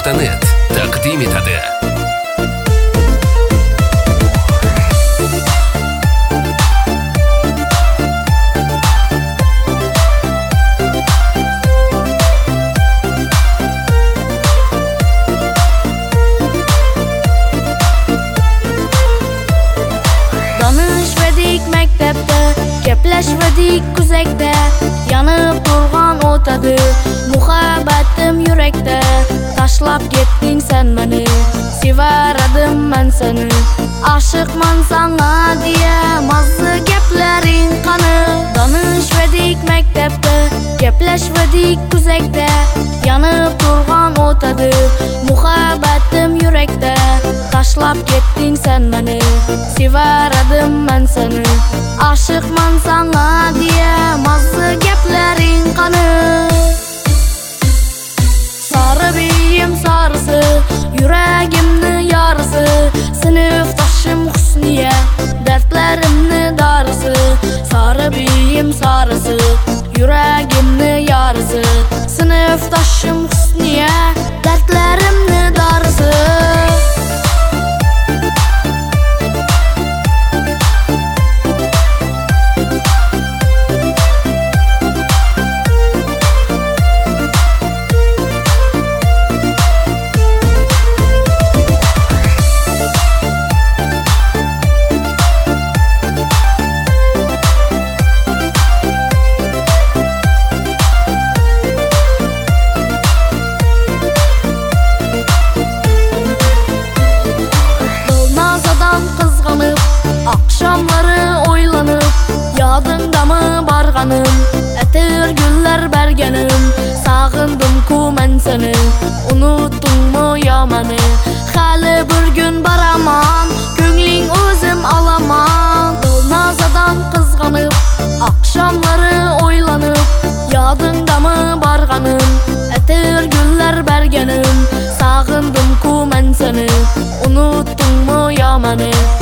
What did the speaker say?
Vodafone.net taqdim etadi. Danışmadik mektepte, gaplashmadik kuzakda, yanib turgan o'tadi muhabbatim yurakda. Tashlab ketding sen meni, sevar edim men seni. Aşıqman sana diye mazza gaplaring qani. Danışmadik mektepte, gaplashmadik kuzakda, yanib turgan o'tadi muhabbatim yurakda. Tashlab ketding sen meni, sevar edim men seni. Aşıqman sana diye mazza gaplaring qani. Sarı beyim sarısı, yüreğimni yarısı, sinfdoshim Husniye, dertlerimni darısı. Sarı beyim sarısı, yüreğimni yarısı, sinfdoshim Husniye, dertlerimni darısı. Akşamları oylanıp, yadında mı barganım, etir güller bergenim. Sağındım ku men seni, unuttun mu ya meni? Hali bir gün baraman, köngling özüm alaman. Dolnazadan kızganıp, akşamları oylanıp, yadında mı barganım, etir güller bergenim. Sağındım ku men seni, unuttun mu ya meni?